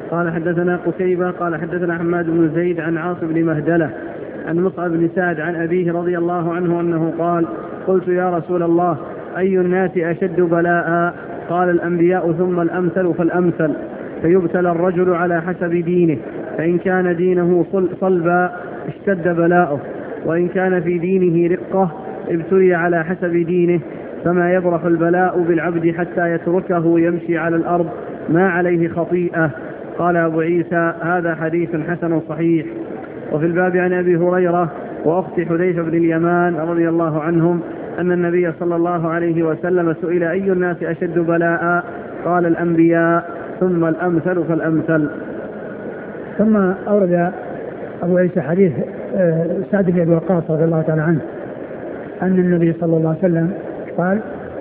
قال حدثنا قتيبة قال حدثنا حماد بن زيد عن عاصم بن مهدلة عن مصعب بن سعد عن أبيه رضي الله عنه أنه قال قلت يا رسول الله أي الناس أشد بلاء؟ قال الأنبياء ثم الأمثل فالأمثل، فيبتلى الرجل على حسب دينه، فإن كان دينه صلبا اشتد بلاؤه، وإن كان في دينه رقة ابتلي على حسب دينه، فما يبرح البلاء بالعبد حتى يتركه يمشي على الأرض ما عليه خطيئة. قال أبو عيسى هذا حديث حسن صحيح. وفي الباب عن أبي هريرة وأخت حذيفة بن اليمان رضي الله عنهم أن النبي صلى الله عليه وسلم سئل أي الناس أشد بلاء؟ قال الأنبياء ثم الأمثل فالأمثل. ثم أورد أبو عيسى حديث سعد بن أبي وقاص رضي الله تعالى عنه أن النبي صلى الله عليه وسلم قال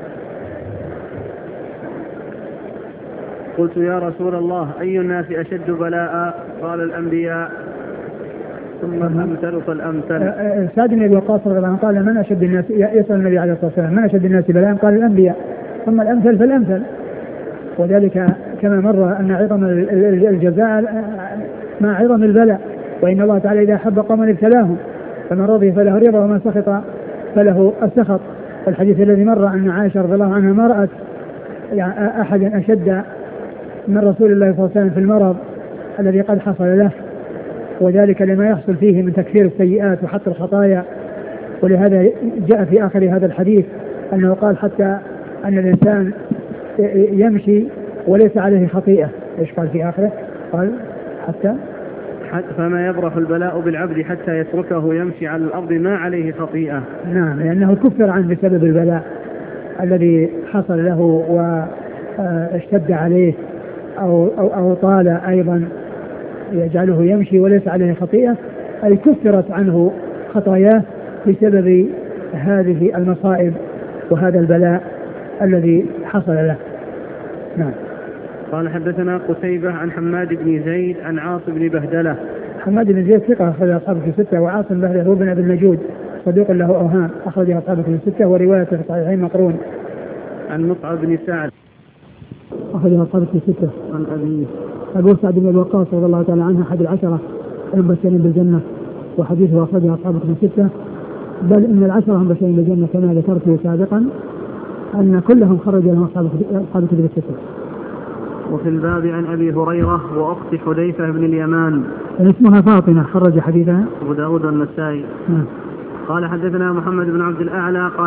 قلت يا رسول الله أي الناس أشد بلاء؟ قال الأنبياء ثم الأمثل فالأمثل. سعد بن أبي وقاص رضي الله عنه قال من أشد الناس، يسأل النبي عليه الصلاة والسلام من أشد الناس بلاء؟ قال الأنبياء ثم الأمثل فالأمثل. وذلك كما مر أن عظم الجزاء مع عظم البلاء، وإن الله تعالى إذا أحب قوما ابتلاهم فمن رضي فله رضا ومن سخط فله السخط. الحديث الذي مر أن عائشة رضي الله عنها ما رأت أحدا أشد من رسول الله صلى الله عليه وسلم في المرض الذي قد حصل له، وذلك لما يحصل فيه من تكفير السيئات وحط الخطايا. ولهذا جاء في آخر هذا الحديث أنه قال حتى أن الإنسان يمشي وليس عليه خطيئة. إيش قال في آخره؟ قال حتى فما يبرح البلاء بالعبد حتى يتركه يمشي على الأرض ما عليه خطيئة. نعم، لأنه كفر عنه بسبب البلاء الذي حصل له واشتد عليه أو طال أيضا يجعله يمشي وليس عليه خطيئة، أي كفرت عنه خطاياه بسبب هذه المصائب وهذا البلاء الذي حصل له. نعم. قال حدثنا قتيبة عن حماد بن زيد عن عاصم بن بهدلة. حماد بن زيد ثقة أخرج أصحابه في الستة، وعاصم بهدلة هو بن أبي النجود صدوق له أوهام أخرج أصحابه في الستة، وروايته في الصحيحين مقرون. عن مصعب بن سعد أخرج أصحابه في الستة. عن أبيه أبو سعد بن أبي وقاص رضي الله تعالى عنه أحد العشرة المبشرين بالجنة، وحديثه أخرجه أصحابه في الستة، بل إن العشرة المبشرين بالجنة كما ذكرته سابقا أن كلهم خرج لهم أصحابه في الستة. وفي الباب عن أبي هريرة وأخت حذيفة بن اليمان اسمها فاطمة خرج حديثها أبو داود والنسائي. نعم. قال حدثنا محمد بن عبد الأعلى قال